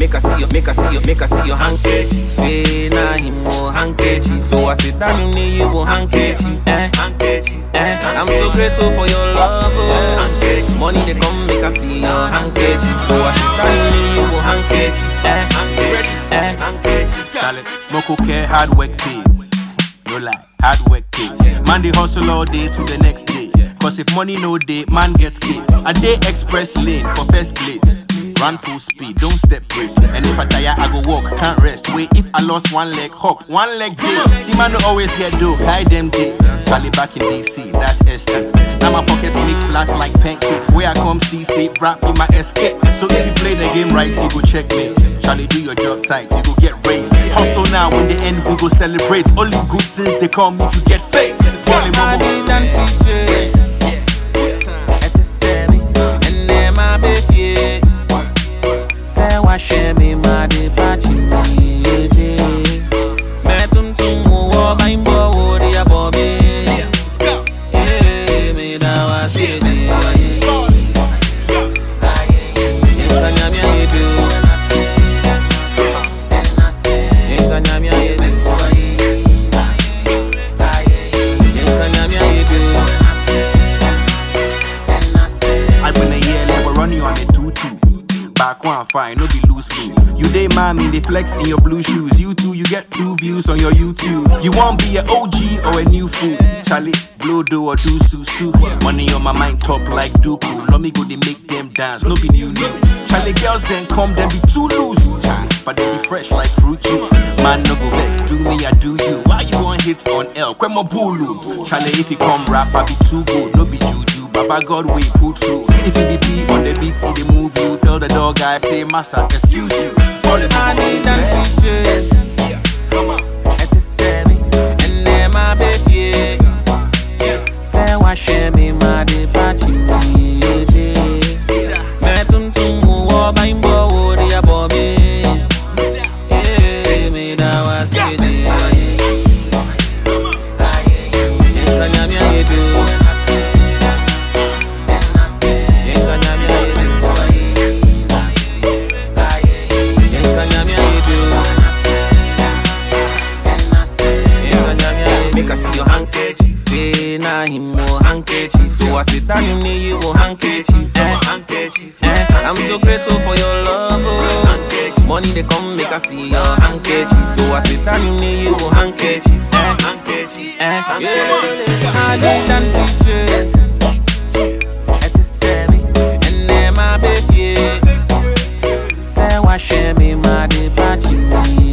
make I see your handkerchief. Hey, nah, him more handkerchief. So I sit down, you need you handkerchief. I'm so grateful for your love. Oh. Money they come, make I see your handkerchief. So I sit down, you need you handkerchief. Charlie, Moko care hard work pays. No lie, hard work pays. Man they hustle all day to the next day. Cause if money no day, man gets kids. A day express lane for first place. Run full speed, don't step brake. And if I tire, I go walk, can't rest. Wait, if I lost one leg, hop, one leg day. See man don't always get dough, guy them day. Charlie back in DC, that's estate. Now my pockets make flats like pancake. Where I come see, say, rap in my escape. So if you play the game right, you go check me. Charlie, do your job tight, you go get raised. Hustle now, when the end, we go celebrate. Only good things they come if you get faith. It's only Momo. Share me my departure. Metum tum wo baimbo wo dia bobe. Hey, me da wa se ni. Kanyamia yedu. Kanyamia yedu. Kanyamia yedu. I been a year level running on a 2-2. Back one fine, no be loose moves. You day mommy, they flex in your blue shoes. You too, you get 2 views on your YouTube. You won't be an OG or a new fool. Charlie, blow do or do susu. Money on my mind talk like Dooku. Let me go, they make them dance, no be new news. Charlie, girls then come, then be too loose. But they be fresh like fruit juice. Man, no go vex, do me, I do you. Why you want hits on L? Kwemo Bulu. Charlie, if you come rap, I be too good, no be juju. Baba God we put through. If you be P on the beat, in the move you. Tell the dog guy, say massa, excuse you. All the I need that feature. Come on. It's a semi, and then my baby. Say what share me my departure. Metum tum wo baimbo wo dia bobe. Hey, me da wa se ni. Kanyamia yedu. Make I see your handkerchief. Hey, nah, him more handkerchief. So I sit down, you need you handkerchief. I'm so grateful for your love. Oh. Money they come, make I see your handkerchief. So I sit down, you need you handkerchief. I need that feature. It's a semi, and then my baby. Say what share me my departure.